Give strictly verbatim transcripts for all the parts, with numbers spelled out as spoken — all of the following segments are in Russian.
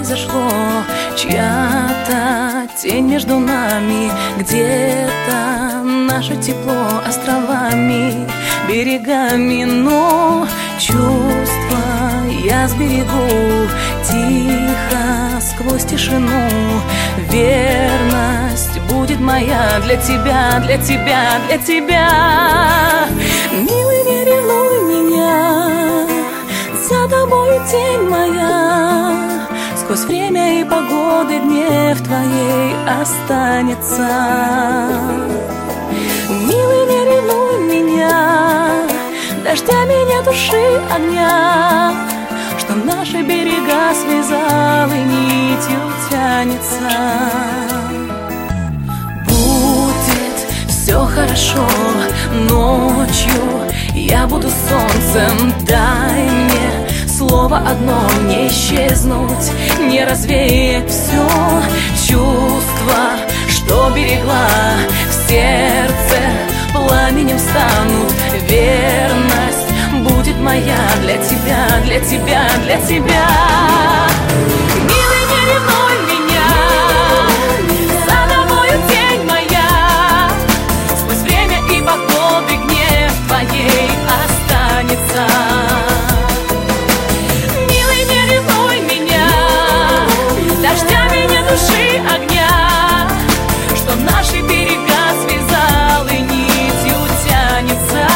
произошло. Чья-то тень между нами, где-то наше тепло островами, берегами, но чувства я сберегу тихо сквозь тишину. Верность будет моя для тебя, для тебя, для тебя. Милый, не ревнуй меня, за тобой тень моя, сквозь время и погоды гнев твоей останется. Милый, не ревнуй меня, дождями нет души огня, что наши берега связал и нитью тянется. Будет все хорошо, ночью я буду солнцем. Дай мне слово одно, не исчезнуть, не развеять все чувства, что берегла в сердце, пламенем станут. Верность будет моя для тебя, для тебя, для тебя. Милый, не ревнуй меня, за тобою тень моя, сквозь время и погоды гнев твоей останется. Милый, не ревнуй меня, дождями нет души огня, что наши берега связал и нитью тянется.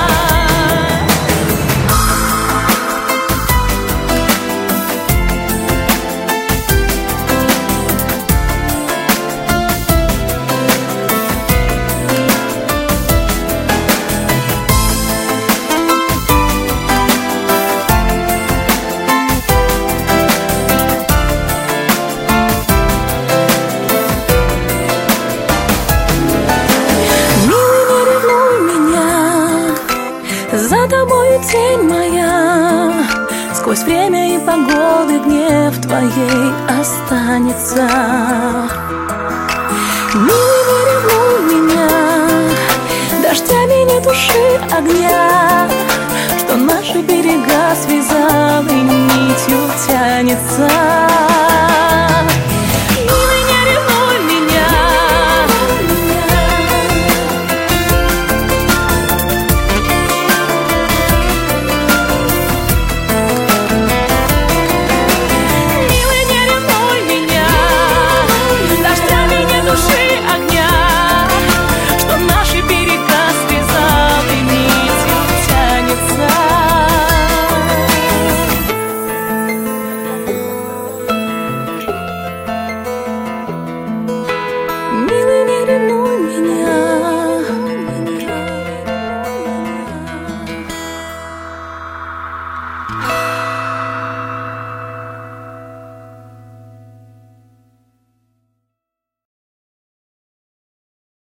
За тобою тень моя, сквозь время и погоды гнев твоей останется. Милый, не ревнуй меня, дождями нет души огня, что наши берега связал и нитью тянется.